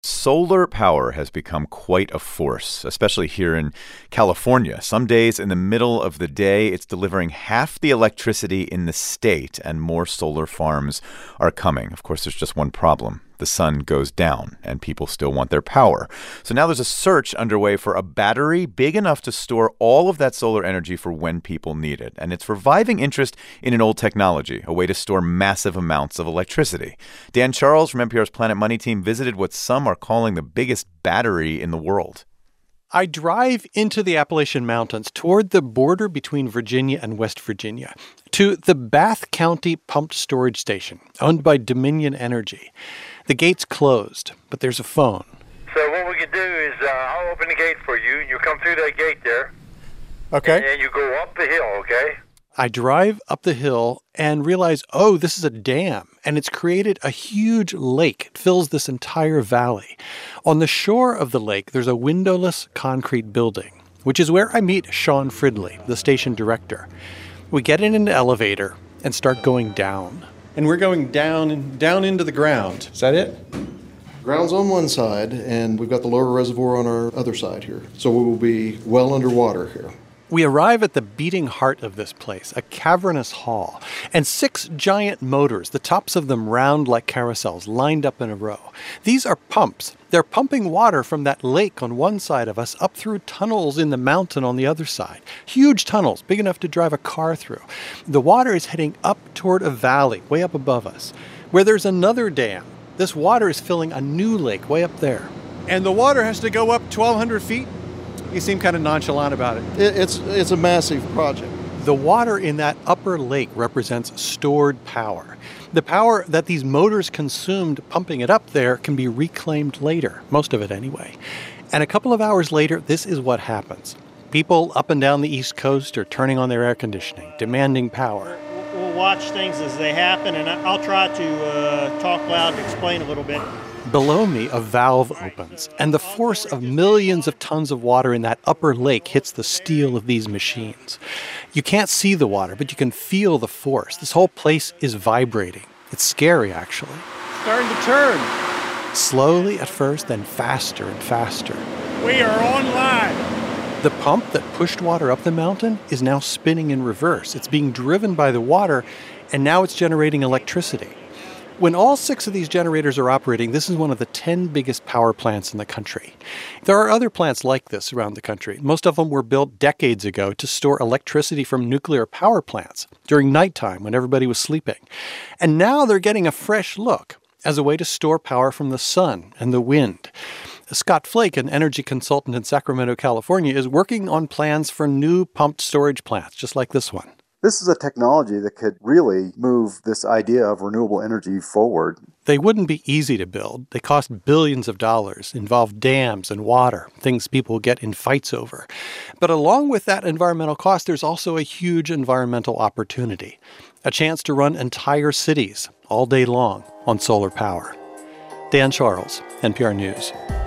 Solar power has become quite a force, especially here in California. Some days in the middle of the day, it's delivering half the electricity in the state, and more solar farms are coming. Of course, there's just one problem. The sun goes down, and people still want their power. So now there's a search underway for a battery big enough to store all of that solar energy for when people need it. And it's reviving interest in an old technology, a way to store massive amounts of electricity. Dan Charles from NPR's Planet Money team visited what some are calling the biggest battery in the world. I drive into the Appalachian Mountains toward the border between Virginia and West Virginia to the Bath County Pumped Storage Station, owned by Dominion Energy. The gate's closed, but there's a phone. So what we can do is I'll open the gate for you. You come through that gate there. Okay. And you go up the hill, okay? I drive up the hill and realize, oh, this is a dam, and it's created a huge lake. It fills this entire valley. On the shore of the lake, there's a windowless concrete building, which is where I meet Sean Fridley, the station director. We get in an elevator and start going down. And we're going down into the ground. Is that it? Ground's on one side, and we've got the lower reservoir on our other side here. So we will be well underwater here. We arrive at the beating heart of this place, a cavernous hall, and 6 giant motors, the tops of them round like carousels, lined up in a row. These are pumps. They're pumping water from that lake on one side of us up through tunnels in the mountain on the other side. Huge tunnels, big enough to drive a car through. The water is heading up toward a valley way up above us, where there's another dam. This water is filling a new lake way up there. And the water has to go up 1,200 feet? You seem kind of nonchalant about it. It's a massive project. The water in that upper lake represents stored power. The power that these motors consumed pumping it up there can be reclaimed later, most of it anyway. And a couple of hours later, this is what happens. People up and down the East Coast are turning on their air conditioning, demanding power. We'll watch things as they happen, and I'll try to talk loud to explain a little bit. Below me, a valve opens, and the force of millions of tons of water in that upper lake hits the steel of these machines. You can't see the water, but you can feel the force. This whole place is vibrating. It's scary, actually. Starting to turn. Slowly at first, then faster and faster. We are online. The pump that pushed water up the mountain is now spinning in reverse. It's being driven by the water, and now it's generating electricity. When all 6 of these generators are operating, this is one of the 10 biggest power plants in the country. There are other plants like this around the country. Most of them were built decades ago to store electricity from nuclear power plants during nighttime when everybody was sleeping. And now they're getting a fresh look as a way to store power from the sun and the wind. Scott Flake, an energy consultant in Sacramento, California, is working on plans for new pumped storage plants, just like this one. This is a technology that could really move this idea of renewable energy forward. They wouldn't be easy to build. They cost billions of dollars, involve dams and water, things people get in fights over. But along with that environmental cost, there's also a huge environmental opportunity, a chance to run entire cities all day long on solar power. Dan Charles, NPR News.